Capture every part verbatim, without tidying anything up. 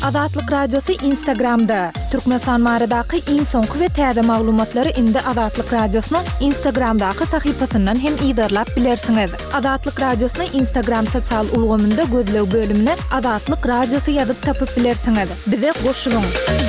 Azatlyk Radiosu Instagramda. Türkmenistan maradaky iň soňky we täze maglumatlary indi Azatlyk Radiosynyň Instagramdaky sahypasyndan hem ýa-da bilersiňiz. Azatlyk Radiosynyň Instagram sosial ulgamynda gözlew bölümine Azatlyk Radiosu ýazyp tapyp bilersiňiz. Bize goşulyň.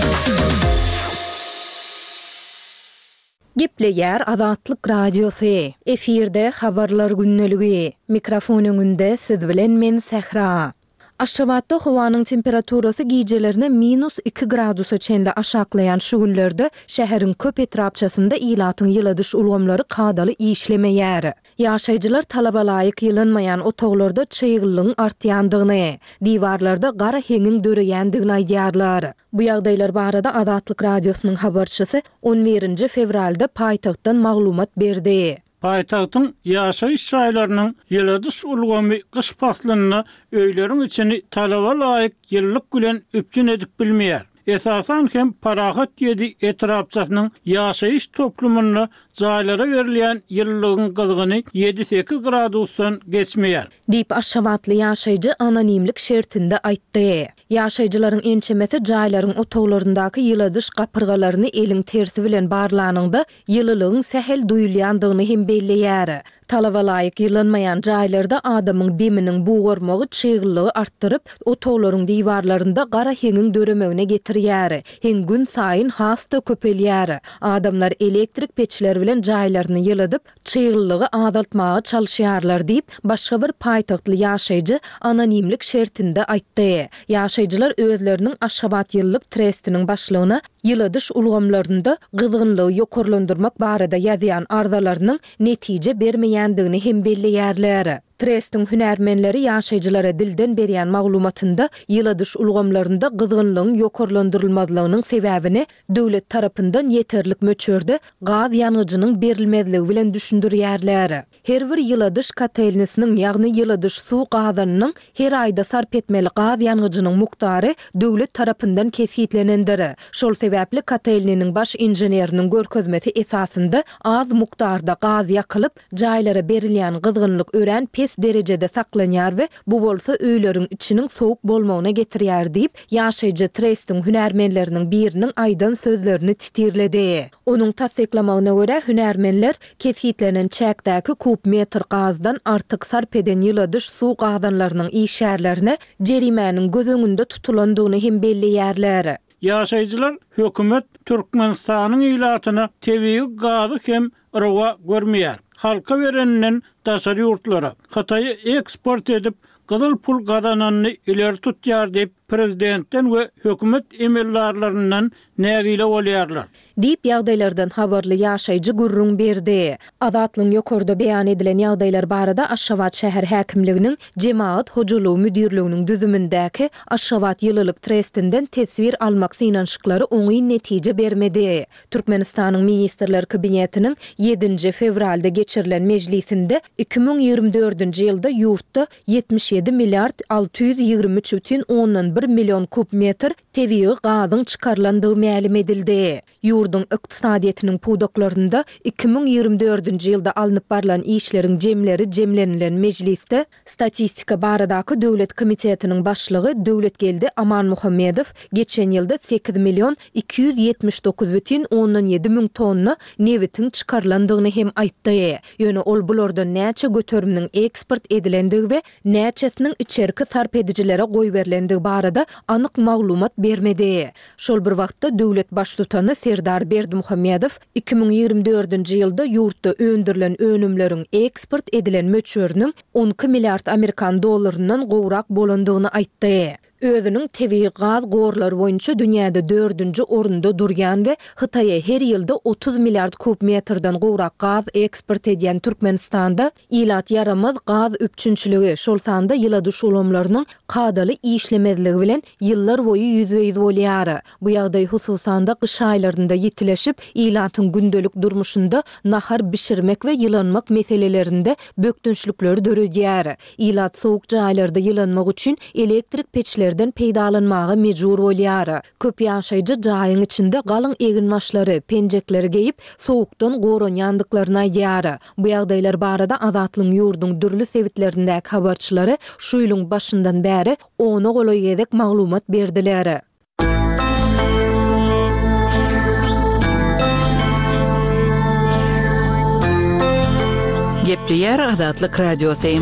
Gepleýär Azatlyk Radiosu. Efirde habarlar günneligi. Mikrofonuňynda siz bilen men Sehra. Aşgabatda howanyň temperaturasy gijelerine minus iki gradusa çenli aşaklayan şu günlerde şäheriň köp etrapçasynda ilatyň ýyladyş ulgamlary kadaly işlemeýär. Ýaşaýjylar talaba laýyk ýylanmaýan otoglarda çyýgylygyň artýandygyny, diwarlarda gara heňiň döreýändigini aýdýarlar. Bu ýagdaýlar barada Azatlyk Radiosynyň habarçysy on birinji fevralda paýtagtdan maglumat berdi. Paýtagtyň ýaşaýyş şaýlarynyň ýyladyş ulgamy gyş faslyny öýleriň içini talaba laýyk ýyllyk bilen öpjün edip bilmeýär. Esasan hem parahat ýedi etrapçasynyň ýaşaýyş toplumyny jaýlara berilýän ýyllygyň gyzygyny ýedi sekiz gradusdan geçmeýär. Diýip Aşgabatly ýaşaýjy anonimlik şertinde aýtdy. Ýaşaýjylaryň ençemesi jaýlaryň otoglaryndaky ýyladyş gapyrgalaryny eliň tersi bilen barlanynda ýyllylygyň sähel duýulýandygyny hem belleýär. Talaba laýyk ýylanmaýan jaýlarda adamyň deminiň buğurmagy çyýgylygy artdyryp, otoglaryň diwarlarynda gara heňiň döremegine getirýär. Heň gün saýyn hasta köpelýär. Adamlar elektrik peçler bilen jaýlaryny ýyladyp, çyýgylygy azaltmagy çalyşýarlar diýip başga bir paýtagtly ýaşaýjy anonimlik şertinde aýtdy. Ýaşaýjylar özleriniň Aşgabat ýyllyk trestiniň başlygyna ýyladyş ulgamlarynda gyzgynlygy ýokarlandyrmak barada ýazýan arzalarynyň netije bermeýändigini hem belleýärler. Trestin hünärmenleri ýaşaýjylara dilden berýän maglumatynda ýyladyş ulgamlarynda gyzgynlygyň ýokarlandyrylmazlygynyň sebäbini döwlet tarapyndan ýeterlik möçürde gaz ýanyjynyň berilmezligi bilen düşündirýärler. Her bir ýyladyş kotelnisiniň ýagny ýyladyş suw gazanynyň her aýda sarp etmeli gaz ýanyjynyň mukdary döwlet tarapyndan kesitlenendir. Şol sebäpli kotelniniň baş inženeriniň görkezmesi esasynda az mukdarda gaz ýakylyp jaýlara berilýän gyzgynlyk ören derecede saklanýar we bu bolsa öýleriň içiniň sowuk bolmagyna getirýär diýip ýaşaýjy Trestin hünärmenleriniň biriniň aýdan sözlerini titirledi. Onuň tasdiklamagyna görä hünärmenler kesitlenen çäkdäki kub metr gazdan artyk sarp eden ýyladyş suw gazanlarynyň işärlerine jerimäniň göz öňünde tutulandygyny hem belleýärler. Ýaşaýjylar hökümet Türkmenistanyň ýylatyna tebii gazy hem ırwa görmeýär. Halka verenden daşary ýurtlara Hataýa eksport edip gyzyl pul gazananyny ileri tutýar diýip prezidentden we hökümet emellarlaryndan nägile bolýarlar. Diýip ýagdaýlardan habarly ýaşaýjy gurrun berdi. Azatlyň ýokarda beýan edilen ýagdaýlar barada Aşgabat şäher häkimliginiň Jemaat hojulugy müdirliginiň düzümindäki Aşgabat ýyllyk trestinden tesbir almak synanşyklary oňy netije bermedi. Türkmenistanyň ministrler kabinetiniň ýedinji fevralda geçirilen mejlisinde iki bin ýygrimi dördünji ýylda ýurtda yetmiş ýedi milliard alty ýüz ýygrimi üç бүтүn oňdan bir million kub metr tebii gazyň çykarlandygy ma'lum edildi. Ýurdun ykdysadyetiniň puwdaklarynda iki bin ýygrimi dördünji ýylda alınıp barlan işleriň jemleri jemlenilen mejlisde statistika baradaky döwlet komitetiniň başlygy Döwletgeldi Aman Muhammedow geçen ýylda sekiz million iki ýüz ýetmiş dokuz бүтүn oňdan ýedi ming tonna newitin çykarlandygyny hem aýtdy. Ýöne ol bulardan näçe göterimiň eksport edilendigi we näçesiniň içerki sarp edijilere goý berilendigi barada anyk maglumat bermedi. Şol bir wagtda döwlet baş tutany Serdar Berdimuhammedow iki bin ýygrimi dördünji ýylda ýurtda öndürilen önümleriň eksport edilen möçüriniň on iki milliard Amerikan dollarynyň gowrak bolandygyny aýtdy. Özünün tebii gaz gorlary boýunça dünýäde dördünji orunda durýan we Hitaýa her ýylda otuz milliard kub metrden gowrak gaz eksport edýän Türkmenistanda ilat yaramaz gaz öpçünçiligi şol sanda ýyladyş ulamlarynyň kadaly işlemezligi bilen ýyllar boýu ýüzüýiz bolýar. Bu ýagdaý hususanda gyş aýlarynda ýetileşip ilatyň gündelik durmuşynda nahar bişirmek we ýylanmak meselelerinde bökdünçlükler döredýär. Ilat sowuk jaýlarda ýylanmak üçin elektrik peçleri ýerden peýdalanmagy mejbur bolýar. Köp ýaşaýjy jaýyň içinde galyň egin maşlary, penjekleri geyip sowukdan goranýandyklaryny aýdýar. Bu ýagdaýlar barada Azatlyň ýurdun dürli sewitlerindäki habarçylary şu ýylyň başyndan bäri ona golaý gezek maglumat berdiler. Gepliyer Azatlyk Radiosyň.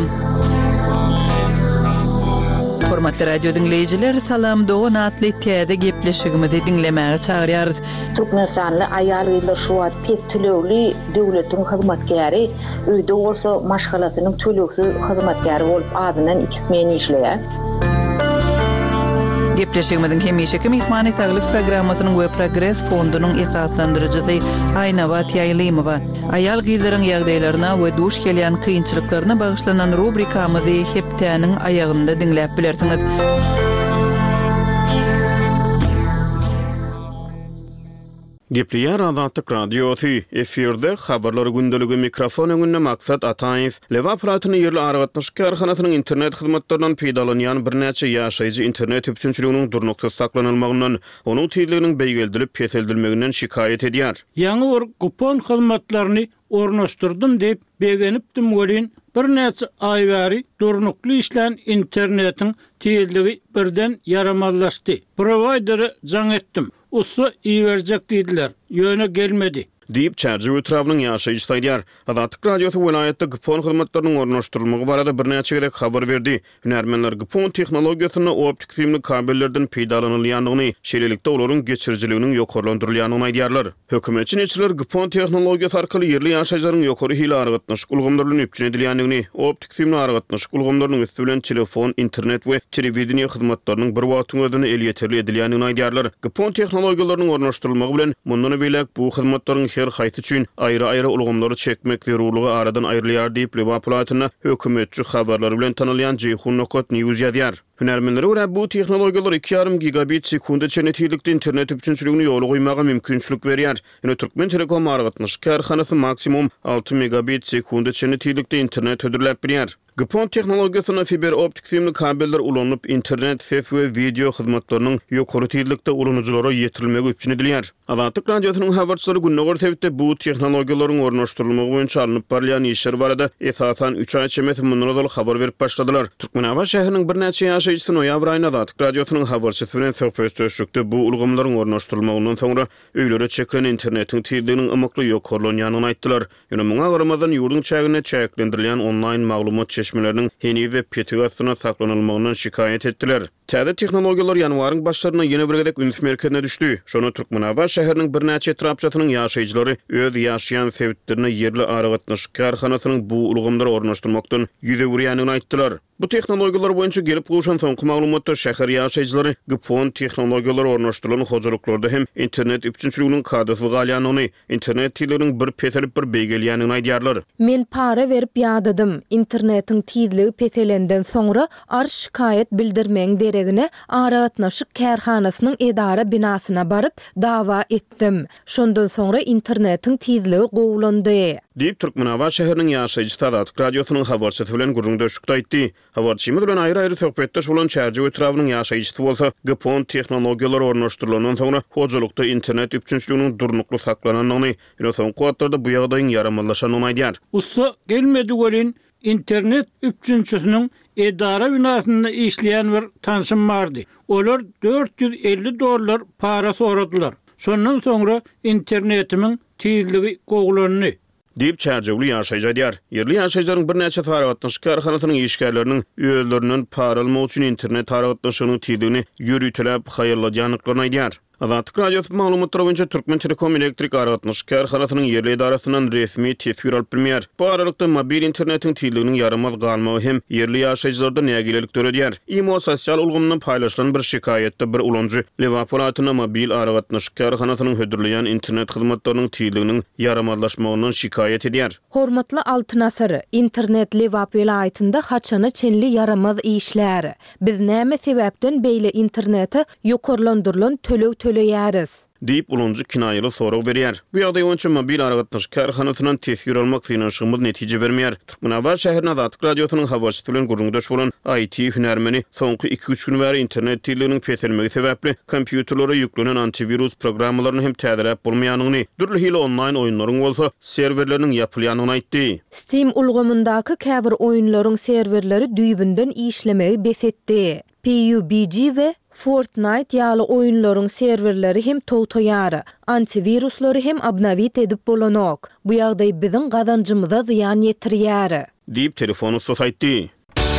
Hormatly radio dinleyijiler, salam dogan atly täze gepleşigimizi dinlemäge çagyrýarys. Türkmenistanly aýal gyzlar şu wagt pes tölegli döwletiň hyzmatkäri, öýde bolsa maşgalasynyň töleksiz hyzmatkäri bolup adynan iki smen işleýär. Gepleşigimizin hemişeki mehmany saglyk programmasynyň we Progress fondunyň esaslandyrjysy Aýnawa Taýlymowa. Aýal gyzlaryň ýagdaýlaryna we duş gelýän kynçylyklaryna bagyşlanan rubrikamyzy hepdäniň aýagynda dinläp bilersiňiz. Gepliyer Azatlyk Radiosy efirde habarlary gündeligi mikrofon öňünde maksat Ataýew Lewa Pratyny ýerli argatnaşyk karhanasynyň internet hyzmatlarynyň peýdalanýan birnäçe ýaşaýjy internet üpçünçiliginiň durnukda saklanylmagynyň, onuň tüýleginiň beýgeldilip peseldilmeginden şikayet edýär. Ýaňy bir kupon hyzmatlaryny ornaşdyrdym diýip begenipdim welin birnäçe aý bäri durnukly işlän internetiň tezligi birden yaramazlaşdy. Providery jaň etdim. Usu iyi verecek dediler. Yöne gelmedi. Diýip çärji ötrawnyň ýaşaýjy aýdýar. Azatlyk Radiosy vilayatda gpon hyzmatlarynyň ornaşdyrylmagy barada birnäçe gerek habar berdi. Hünärmenler gpon tehnologiýasyna optik filmli kabellerden peýdalanylýandygyny, şeýlelikde olaryň geçirjiliginiň ýokarlandyrylýanyny aýdýarlar. Hökümetçi neçiler gpon tehnologiýasy arkaly ýerli ýaşaýjylaryň ýokary hile argatnaşyk ulgamlaryny üpçün edilýändigini, optik filmli argatnaşyk ulgamlarynyň üstü bilen telefon, internet we telewizioniýa hyzmatlarynyň bir wagtyň özüne el ýeterli edilýändigini aýdýarlar. Gpon tehnologiýalarynyň ornaşdyrylmagy bilen mundan beýlek bu hyzmatlaryň her haýty üçin aýry-aýry ulgamlary çekmek zerurlygy aradan aýrylýar diýip Lewa Pratyna hökümetçi habarlary bilen tanylýan Jeyhun Nokot News ýazýar. Hünärmenlere görä bu tehnologiýalar iki ýarym gigabit sekunda çenetilikde internet üpçünçiligini ýoly goýmaga mümkinçilik berýär. Ýöne Türkmen Telekom argatnaşyk karhanasy maksimum altı megabit sekunda çenetilikde internet ödürläp berýär. Gpon tehnologiýasyna fiber optik filmli kabeller ulanyp internet, ses we video hyzmatlarynyň ýokary tezlikde ulanujylara ýetirilmegi üpçün edilýär. Azatlyk Radiosynyň habarçylary günneger sebäpde bu tehnologiýalaryň ornaşdyrylmagy boýunça alınıp barýan işler barada esasan üç aý çemet mundan habar berip başladylar. Türkmenawa şäheriniň birnäçe ýaşaýjysy noýabr aýynda Azatlyk Radiosynyň habarçysy bilen söhbetleşikde bu ulgamlaryň ornaşdyrylmagyndan soňra öýlere çekilen internetiň tezliginiň ymykly ýokarlanýanyny aýtdylar. Ýöne muňa garamadan ýurdun çägine çäklendirilýän onlaýn maglumat çeşmeleriniň heni we petigasyna saklanylmagyny şikayet etdiler. Täze tehnologiýalar ýanwaryň başlaryna ýene bir gedek üns merkezine düşdi. Şonu Türkmenawa şäheriniň birnäçe etrapçatynyň ýaşaýjylary öz ýaşaýan sebäplerini ýerli argatnaşyk karhanasynyň bu ulgamlary ornaşdyrmakdan ýüze gürýänini aýtdylar. Bu tehnologiýalar boýunça gelip gowşan soňky maglumatda şäher ýaşaýjylary gpon tehnologiýalary ornaşdyrylan hojuluklarda hem internet üpçünçiliginiň kadasy galýanyny, internet tezliginiň bir peselip bir beýgelýänini aýdýarlar. Men para berip ýadadym. Internetiň tezligi peselenden soňra ar şikayet bildirmeň deregine argatnaşyk karhanasynyň edara binasyna baryp dawa etdim. Şondan soňra internetiň tezligi gowlandy. Diýip Türkmenawa şäheriniň ýaşaýjysy Azatlyk Radiosynyň habarçysy bilen gurrundaşykda aýtdy. Habarçymyz bilen aýry-aýry söhbetler bolan çärji ötrawnyň ýaşaýjysy bolsa, gpon tehnologiýalary ornaşdyrylandan soňra hojulukda internet üpçünçiliginiň durnukly saklananyny, ýöne soňky wagtlarda bu ýagdaýyň yaramazlaşanyny aýdýar. Usta gelmedi welin internet üpçünçisiniň edara binasynda işleýän bir tanşym bardy. Olar dört yüz elli dollar para soradylar. Şondan soňra internetimiň tezligi gowlandy. Diýip çärjewli ýaşaýjy aýdýar. Ýerli ýaşaýjylaryň birnäçe taragatnaşyk karhanasynyň işgärleriniň öýleriniň paralma üçin internet taragatnaşygynyň tezligini ýürütläp haýyrladýanyklaryny aýdýar. Azatlyk Radiosy maglumatlary boýunça Türkmen Telekom elektrik argatnaşyk karhanasynyň ýerli idarasynyň resmi tesbir alyp bilmeýär. Bu aralykda mobil internetiň tezliginiň yaramaz galmagy hem ýerli ýaşaýjylarda nägilelik töredýär. Imo sosial ulgamyny paýlaşylan bir şikayetde bir ulanjy Lewa Pratyna mobil argatnaşyk karhanasynyň hödürleýän internet hyzmatlarynyň tezliginiň yaramazlaşmagyny şikayet edýär. Hormatly Altynasary, internet Lewa vilayatynda haçany çenli yaramaz işler. Biz näme sebäpden beýle interneti ýokarlandyrylan töleg töleýäris. Diýip ulanjy kinaýaly sorag berýär. Bu ýagdaý boýunça mobil argatnaşyk karhanasynyň tesbir almak finansyjymy netije bermeýär. Türkmenawa şäheriniň Azatlyk Radiosynyň habarçysy bilen gurrundaş bolan I T hünärmeni soňky iki üç gün bäri internet tezliginiň peselmegi sebäpli kompýuterlere ýüklenen antivirus programmalaryny hem täzirap bolmaýanyny, dürli hile onlaýn oýunlaryň bolsa serwerleriniň ýapylyanyny aýtdy. Steam ulgamyndaky käbir oýunlaryň serwerleri düýbünden işlemegi besetdi. P U B G we Fortnite ýaly oýunlaryň serwerleri hem towtoýary, antiviruslary hem abnawit edip bolanok. Bu ýagdaý biziň gazancymyza ziýan ýetirýär. Diýip telefonu sosaýtdy.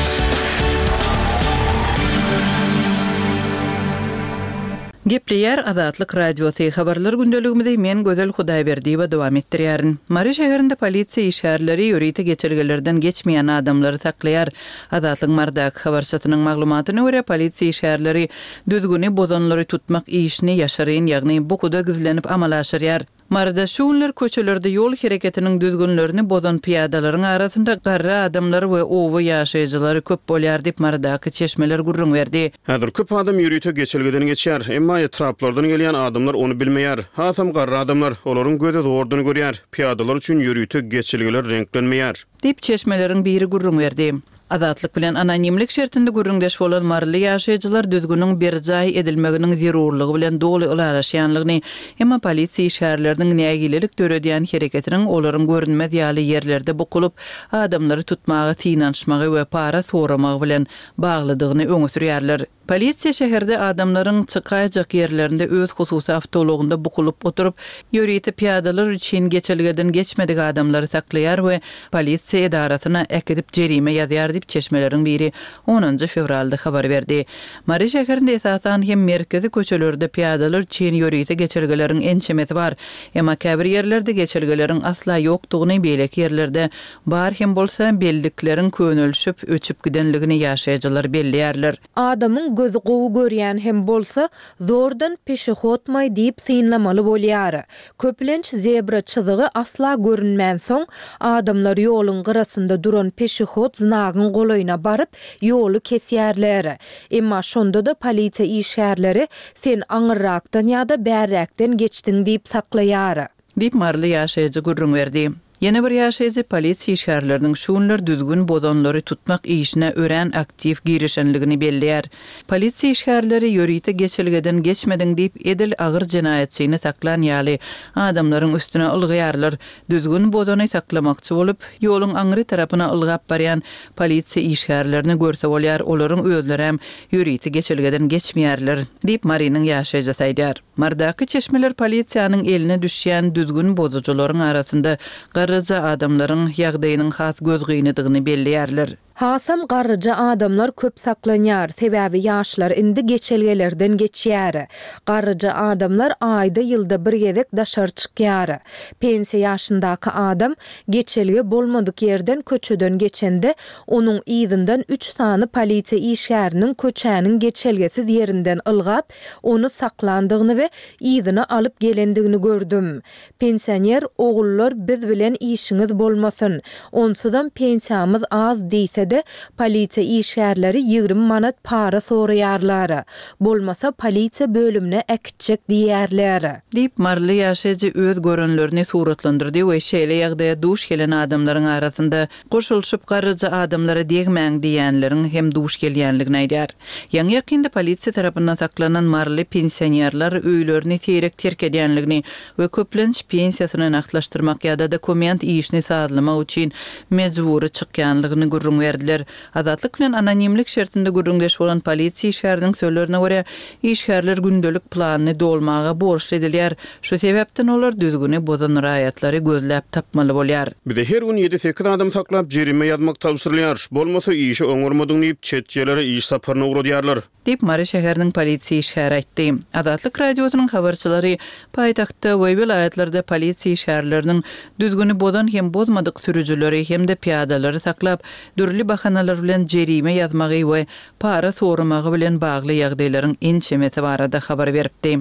Gepleýär Azatlyk radiosy habarlar gündeligimizde men Gözel Hudaýberdi we dowam etdirýärin. Mary şäherinde polisiýa işgärleri ýörüýte geçirgelerden geçmeýän adamlary saklaýar. Azatlyk Mardak habarçysynyň maglumatyna görä polisiýa işgärleri düzgüni bozanlary tutmak işini ýaşaryn, ýagny bukuda gizlenip amal aşyrýar. Marda şuunlar köçelerde yol hereketinin düzgünlerini bozan piyadalaryň arasynda garra adamlar we owy ýaşaýjylary köp bolýar diýip Mardaky çeşmeler gurrun berdi. Häzir köp adam ýörüýte geçilgeden geçýär, emma etraplardan gelýän adamlar onu bilmeýär. Hasam garra adamlar olaryň göze zorduny görýär. Piyadalar üçin ýörüýte geçilgeler renklenmeýär diýip çeşmeleriň biri gurrun berdi. Azatlyk bilen anonimlik şertinde gurrundaş bolan marly ýaşaýjylar düzgünüň bir jaý edilmeginiň zerurlygy bilen dogly ulaşýanlygyny, emma polisiýa işgärleriniň nägilelik töredýän hereketiniň olaryň görünmez ýaly ýerlerde bukulup adamlary tutmagy, tinanşmagy we para soramagy bilen baglydygyny öňe sürýärler. Polisiýa şäherde adamlaryň çykaýjak ýerlerinde öz hususy awtologunda bukulup oturup ýörüýte piyadalar üçin geçilgeden geçmedik adamlary saklaýar we polisiýa edarasyna ekidip jerime ýazýar diýip çeşmeleriň biri onuncu fevralda habar berdi. Mary şäherinde esasan hem merkezi köçelerde piyadalar üçin ýörüýte geçirgeleriň ençemeti bar, emma käbir ýerlerde geçirgeleriň asla ýokdugyny beýleki ýerlerde bar hem bolsa belliklerin könülşüp öçüp gidenligini ýaşaýjylar belliýärler. Adamyň gözi gowy görýän hem bolsa zordan peşihotmay diýip synlamaly bolýar. Köplenç zebra çyzygy asla görünmän soň adamlar ýoluň gyrasynda duran peşihot znagyň golaýyna baryp ýolu kesýärler. Emma şonda da polisiýa işgärleri sen aňyrrakdan ýa-da bärrakdan geçdiň diýip saklaýar. Diýip marly ýaşaýjy gurrun berdi. Yeni bir ýaşaýjy polisiýa işgärleriniň şuunlar düzgün bozanlary tutmak işine ören aktiv girişenligini belliýär. Polisiýa işgärleri ýörüýte geçilgeden geçmediň diýip edil agyr jenaýetçini saklan ýaly adamlaryň üstüne ylgyýarlar. Düzgün bozany saklamakçy bolup ýoluň aňry tarapyna ylgap barýan polisiýa işgärlerini görse bolýar, olaryň özleri hem ýörüýte geçilgeden geçmeýärler diýip Marynyň ýaşaýjy saýdar. Mardaky çeşmeler polisiýanyň eline düşýän düzgün bozucularyň arasynda garraja adamlaryň ýagdaýynyň has gözgüýnidigini belliýärler. Hasam garraja adamlar köp saklanýar, sebäbi ýaşlar indi geçelgelerden geçýär. Garraja adamlar aýda ýylda bir gezek daşar çykýar. Pensiýa ýaşyndaky adam geçelge bolmadyk ýerden köçeden geçende onuň ýzynden üç sany polisiýa işgäriniň köçäniň geçelgesiz ýerinden ylgap, onu saklandygyny we ýzyny alyp gelendigini gördüm. Pensioner ogullar biz bilen işiňiz bolmasyn. Onsudan pensiýamyz az diýse de polisiýa işgärleri ýygrimi manat para soraýarlar. Bolmasa polisiýa bölümine ekitjek diýerler. Diýip marly ýaşaýjy öz görünlerini suratlandyrdy we şeýle ýagdaýa duş gelen adamlaryň arasynda goşulşyp garraja adamlara degmäň diýenleriň hem duş gelýänligini aýdýar. Ýa-ni ýakynda polisiýa tarapyndan saklanan marly pensionerler öýlerini terek terk edýänligini we köplenç pensiýasyny naklaşdyrmak ýa-da dokument işini sazlamak üçin mejbury çykýanlygyny gurrun berdiler. Azatlyk bilen anonimlik şertinde gurrundaş bolan polisiýa işgäriniň sözlerine görä, işgärler gündelik planyny dolmaga borçly edilýär. Şu sebäpden olar düzgüni bozan raýatlary gözläp tapmaly bolýar. Bize her gün ýedi sekiz adam saklap jerime ýazmak tawsyrlýar. Bolmasa işi oňurmadyň diýip çet ýerlere iş saparyna uğradýarlar. Diýip Mary şäheriniň polisiýa işgäri aýtdy. Azatlyk radiosynyň habarçylary paýtagtda we vilayatlarda polisiýa işgärleriniň düzgüni bozan hem bozmadyk sürüjüleri hem de piyadalary saklap dürli bahanalar bilen jerime ýazmagy we para soramagy bilen bagly ýagdaýlaryň ençemeti barada habar beripdi.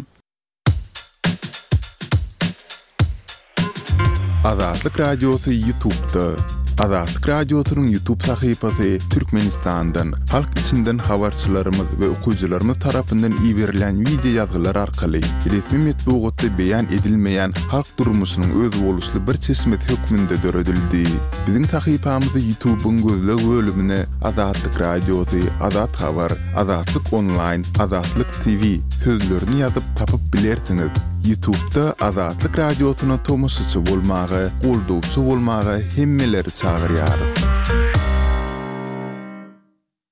Azatlyk radiosy YouTube'da. Azatlyk radiosynyň YouTube sahypasy Türkmenistandan, halk içinden habarçylarymyz we okuwçylarymyz tarapyndan iýerilen video ýazgylar arkaly resmi metbuatda beýan edilmeýän halk durmuşynyň öz boluşly bir çeşmet hökmünde döredildi. Biziň sahypamyzy YouTube'un gözleg bölümine Azatlyk radiosy, Azat habar, Azatlyk online, Azatlyk T V sözlerini ýazyp tapyp bilersiňiz. YouTube'da Azatlyk radiosyna tomoşaçy bolmagy, goldowçy bolmagy hemmeleri çagyrýarys.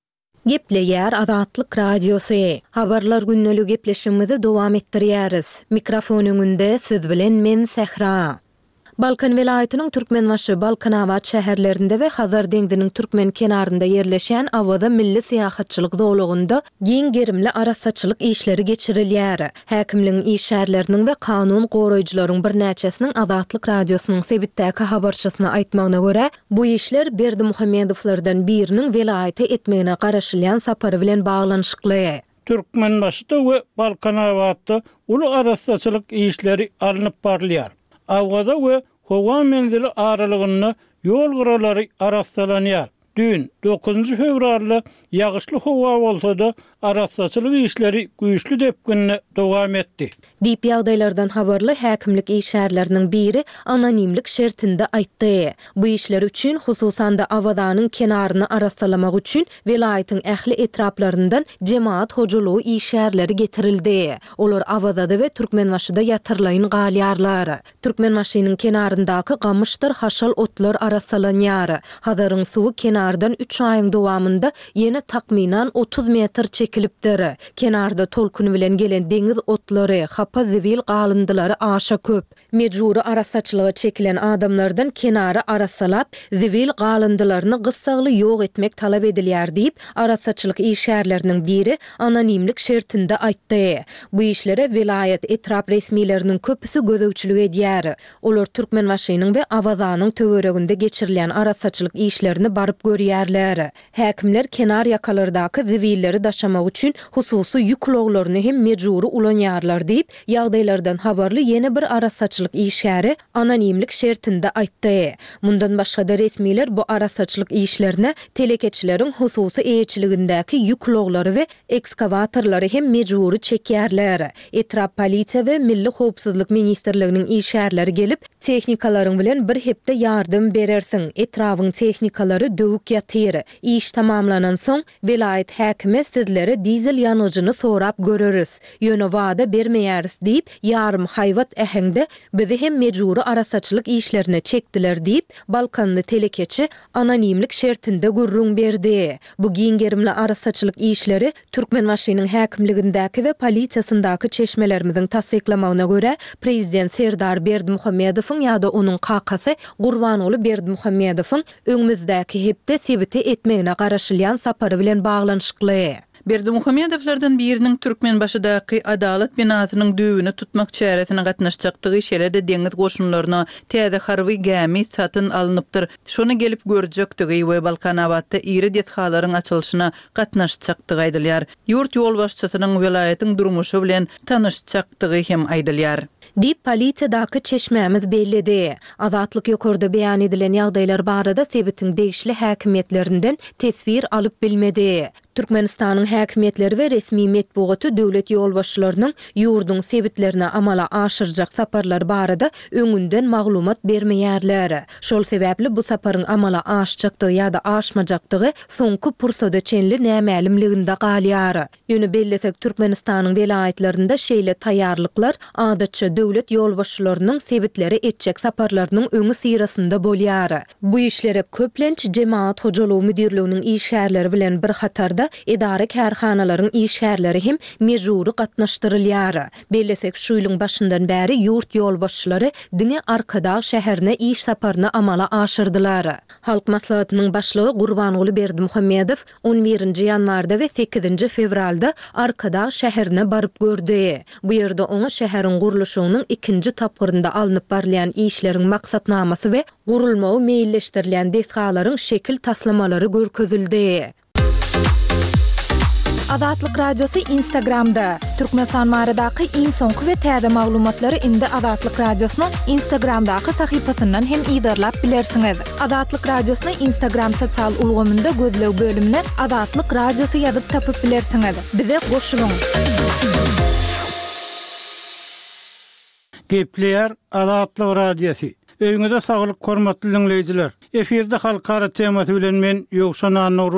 Gepleýär Azatlyk Radiosu. Habarlar günnäli gepleşigimizi dowam etdirýäris. Mikrofon öňünde siz bilen men Sehra. Balkan welaýatynyň Türkmenbaşy Balkanawat şäherlerinde we Hazar deňdiniň türkmen kenarynda ýerleşen awada milli syýahatçylyk zowlugynda giň gerimli arasaçylyk işleri geçirilýär. Häkimligiň iş şäherleriniň we kanun goraýjylaryň bir näçesiniň Azatlyk Radiosynyň sebitdäki habarçysyna aýtmagyna görä, bu işler Berdimuhamedowlardan biriniň welaýaty etmegine garaşylýan sapary bilen baglanyşykly. Türkmenbaşyda we Balkanawatda uly arasaçylyk işleri alınıp barylýar. Awgada we howa menzili aralygyny ýol gyralary arasalanýar. Dün dokuzunçy fevralda ýagyşly howa bolsa-da arasaçylyk işleri güýçli depkinne dowam etdi. Diýip ýagdaýlardan habarly häkimlik iş şäherleriniň biri anonimlik şertinde aýtdy. Bu işler üçin hususanda awadanyň kenaryny arasalamak üçin welaýatyň ähli etraplaryndan jemaat hojalygy iş şäherleri getirildi. Olar awada we Türkmenbaşyda ýatyrlaýyn galýarlar. Türkmenbaşynyň kenaryndaky gamyşdyr haşal otlar arasalanýar. Hadaryň suwy kenardan üç aýyň dowamında ýene takminan otuz metr çekilipdir. Kenarda tolkun bilen gelen deňiz otlary, hapa zivil galındylary aşa köp. Mejburi arasaçylyga çekilen adamlardan kenara arasalap, zivil galındylaryny gyssaly ýok etmek talap edilýär diýip arasaçylyk iş şäherleriniň biri anonimlik şertinde aýtdy. Bu işlere vilayet etrap resmileriniň köpüsi gözegçilik edýär. Olar Türkmenbaşynyň we Awazanyň töwereginde geçirilen arasaçylyk işlerini barıp görýärler. Häkimler kenar ýakalardaky zivilleri daşamak üçin hususy ýük loglaryny hem mejburi ulanýarlar diýip ýagdaýlardan habarly ýene bir arasaçylyk iş şäheri anonimlik şertinde aýtdy. Mundan başga resmiler bu arasaçylyk işlerine telekeçileriň hususy eýetçiligindäki ýük loglary we ekskavatorlary hem mejburi çekýärler. Etrap polisiýa we Milli Howpsuzlyk ministrliginiň iş şäherleri gelip tehnikalaryň bilen bir hepde ýardym berersiň. Etrawyň tehnikalary döwük ýatyr. İş tamamlanan soň welaýat häkimi sizlere dizel ýanyjyny sorap göreriz. Ýöne wada bermeýäris diýip ýarym haýwat ähengde bizi hem mejburi arasaçylyk işlerine çekdiler diýip Balkanly telekeçi anonimlik şertinde gurrun berdi. Bu giň gerimli arasaçylyk işleri Türkmenbaşynyň häkimligindäki we polisiýasyndaky çeşmelerimiziň tasdiklamagyna görä prezident Serdar Berdimuhamedowyň ýa-da onuň kakasy Gurbanoğlu Berdimuhamedowyň öňümüzdäki hepde sebiti etmegine garaşylýan sapary bilen baglanyşykly. Berdimuhamedowlardan biriniň Türkmenbaşydaky adalet binasynyň düwüni tutmak çäresine gatnaşjakdygy şeýle-de deňiz goşunlaryna täze harby gämi satyn alınıpdyr. Şonu gelip görjekdigi we Balkanawatda iri detxalaryň açylyşyna gatnaşjakdygy aýdylýar. Ýurt ýol başçysynyň welaýatyň durmuşy bilen tanyşjakdygy hem aýdylýar. Dip polisiýadaky çeşmämiz bellidi. Azatlyk ýokurda beýan edilen ýagdaýlar barada sebitiň degişli häkimiyetlerinden tesvir alyp bilmedi. Türkmenistanyň häkimetleri we resmi medeniýeti döwlet ýolbaşçylarynyň ýurdun sebitlerine amala aşyrjak saparlar barada öňünden maglumat bermeýärler. Şol sebäpli bu saparyň amala aşjakdygy ýa-da aşmajakdygy soňky pursada çenli nämälimliginde galýar. Ýöne bellesek Türkmenistanyň welaýatlarynda şeýle taýýarlyklar adatça döwlet ýolbaşçylarynyň sebitleri etjek saparlarynyň öňü syrasynda bolýar. Bu işlere köplenç jemaat hojalygy müdirliginiň iş şäherleri bilen bir hatarda idare kärhanalaryň iş şäherleri hem mejburi gatnaşdyrylýar. Bellesek şu ýylyň başyndan bäri ýurt ýolbaşçylary diňe arkada şäherine iş saparyny amala aşyrdylar. Halk maslahatynyň başlygy Gurbanoğlu Berdimuhamedow on birinji ýanwarda we sekizinji fevralda arkada şäherine baryp gördi. Bu ýerde oňa şäheriň gurulşynyň ikinji tapgyrynda alınıp barylýan işleriň maksatnamasy we gurulmagy meýilleşdirilýän detxalaryň şekil taslamalary görkezildi. Azatlyk Radiosu Instagramda. Türkmenistan maradaky iň soňky we täze maglumatlary indi Azatlyk Radiosynyň Instagramdaky sahypasyndan hem ýa-da bilersiňiz. Azatlyk Radiosyny Instagram sosial ulgamynda gözlew bölümine Azatlyk Radiosu ýazyp tapyp bilersiňiz. Bize goşulyň. Gepleýär Azatlyk Radiosu. Öňüňizde saglyk hormatly dinleýijiler. Eferde halkara temasy bilen men Ýogşan Nurwan.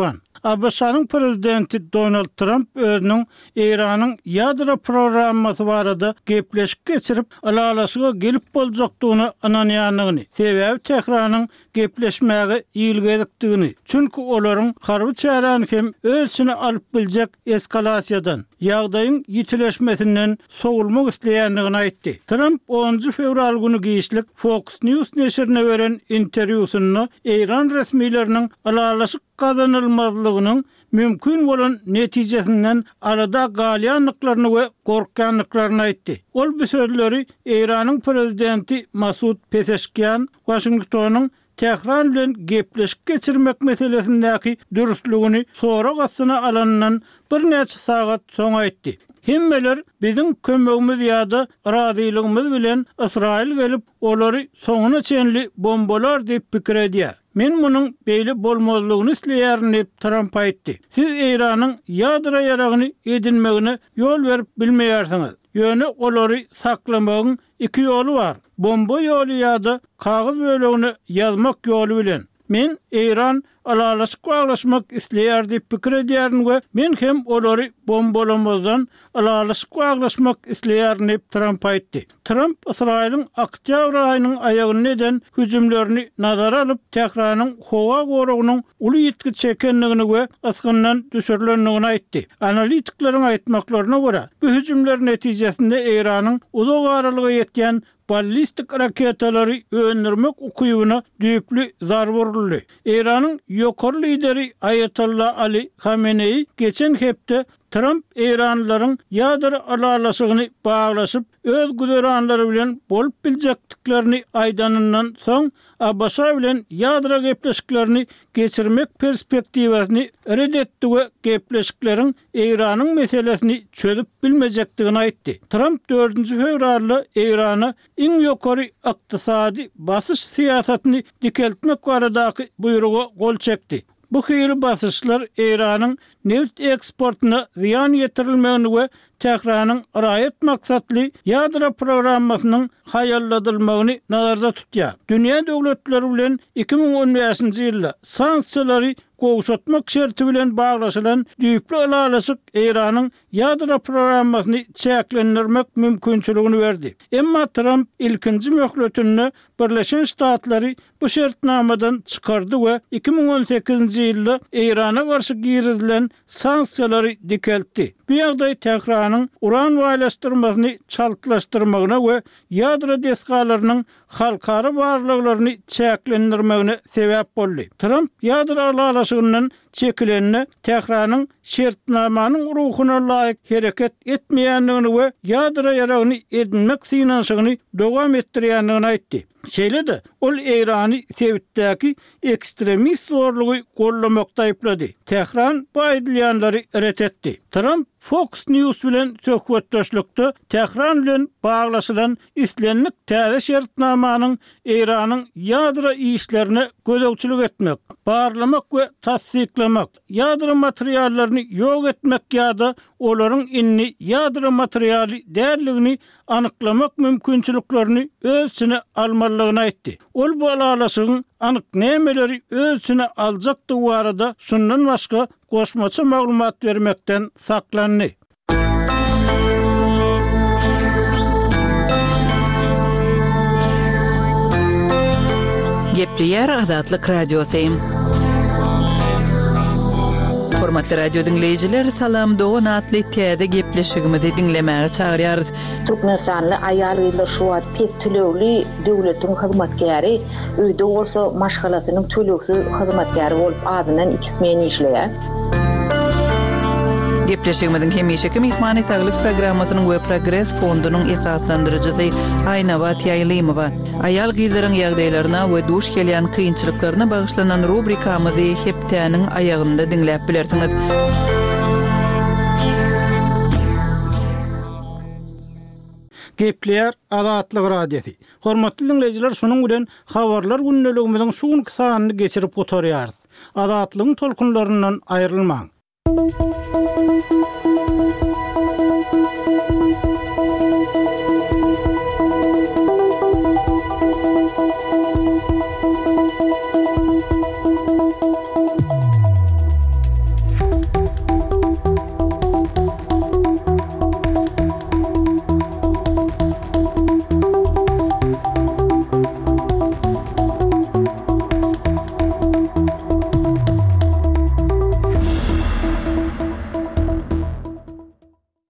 A B Ş'nın prezidenti Donald Trump özünün İran'ın ýadro programmasy barada gepleşik geçirip alalaşyga gelip boljakdygyny ananýanlygyny, sebäbi Tehranyň gepleşmäge ýylgedikdigini, çünki olaryň harby çärany hem ölçüni alyp biljek eskalasiýadan, ýagdaýyň ýitileşmesinden sowulmak isleýändigini aýtdy. Trump onuncu fevral günü giýişlik Fox News neşrine beren interwýusunda İran resmileriniň alalaşyk kazanylmazlygynyň mümkin bolan netijesinden arada galýanlyklaryny we gorkanlyklaryny aýtdy. Ol bu sözleri İranyň prezidenti Masud Pezeşkiyan Washingtonyň Tehran bilen gepleşik geçirmek meselesindäki dürüstlügini sonra gasyna alandan bir neçe sagat soň aýtdy. Hemmeler bizim kömegimiz ýa-da razylygymyz bilen Israil gelip olary soňuna çenli bombalar diýip pikir edýär. Men munyň beýle bolmazlygyny isleýärin diýip Trump aýtdy. Siz Iranyň ýadro ýaragyny edinmegine ýol berip bilmeýärsiňiz. Ýöne olary saklamagyň iki ýoly bar. Bomba ýoly ýa-da kagaz bölegini ýazmak ýoly bilen. Men İran alalaşyk baglaşmak isleýär diýip pikir edýärin we men hem olary bombalamazdan alalaşyk baglaşmak isleýärin diýip Trump aýtdy. Trump Israil'in oktyabr aýynyň aýagyny neden hüjümlerini nazara alyp Tehranyň howa goragynyň uly ýetki çekenligini we asgyndan düşürilendigini aýtdy. Analitiklerin aýtmaklaryna görä, bu hüjümler netijesinde Iranyň uzak aralyga ýetgen ballistik raketalary öndürmek ukybyna düýpli zar vuruldy. Iranyň ýokary lideri Ayatollah Ali Khamenei geçen hepde Trump İranlıların ýadro alalaşygyny baglaşyp öz güderanlary bilen bolup biljekdiklerini aýdanyndan soň A B S bilen ýadro gepleşiklerini geçirmek perspektiwasini reddetdi we gepleşikleriň İranyň meselesini çözüp bilmejekdigini aýtdy. Trump dördünci fevralda İrana iň ýokary ykdysady basyş siýasatyny dikeltmek baradaky buýruga gol çekdi. Bu hyry basyşlar Iranyň neft eksportyna ziyan ýetirilmegini we Tehranyň raýat maksatly ýadro programmasynyň haýalladylmagyny nazarda tutýar. Dünýä döwletleri bilen iki ming on beşinji ýylda sanksiýalary gowşatmak şerti bilen baglaşylan düýpli alalaşyk Iranyň ýadro programmasyny çäklendirmek mümkinçiligini berdi. Emma Trump ilkinji möhletini Birleşen Ştatlary bu şertnamadan çykardy we iki ming on sekizinji ýylda Irana garşy girilen sanksiýalary dikeltdi. Bu ýagdaý Tehranyň uran waýlaşdyrmasyny çaltlaşdyrmagyna we ýadro deskalarynyň halkara barlyklaryny çäklendirmegine sebäp boldy. Trump ýadro alalaşygynyň çekilenine Tehranyň şertnamanyň ruhuna laýyk hereket etmeýändigini we ýadro ýaragyny edinmek synanşygyny dowam etdirýändigini aýtdy. Şeýle-de ol Irany sebitdäki ekstremist zorlugy gollamakda aýplady. Tehran bu aýdylýanlary reddetdi. Trump Fox News bilen söhbetdeşlikde Tehran bilen baglaşylan islenlik täze şertnamanyň Iranyň ýadro işlerine gözegçilik etmek, barlamak we tasdiklamak, ýadro materiallaryny ýok etmek ýa-da olaryň inni ýadro materialy därligini anyklamak mümkinçiliklerini öz içine almalygyny aýtdy. Ol bu alalaşygyň anyk nämeleri öz içine aljakdygy barada şundan başga goşmaça maglumat bermekden saklandy. Gepleýär Adatlyk radiosu. Hormatly radio dinleyijiler, salam dogan atly täze gepleşigimizi dinlemäge çagyrýarys. Türkmenistanly aýal gyzlar şu wagt pes tölegli döwletiň hyzmatkäri, öýde bolsa maşgalasynyň töleksiz hyzmatkäri bolup adynan iki ismen işleýär. Gepleşigimiziň hemişeki mehmany saglyk programmasynyň we Progress fondunyň esaslandyrjysy Aýnawat Ýaýlymowa. Aýal gyzlaryň ýagdaýlaryna we duş gelýän kynçylyklaryna bagyşlanan rubrikamyzy hepdäniň aýagynda dinläp bilersiňiz. Gepleýär Adatlyk radiosu. Hormatly dinleyijiler, şonuň bilen habarlar günneligimiziň şuň kysanyny geçirip oturýarys. Adatlygyň tolkunlaryndan aýrylmaň.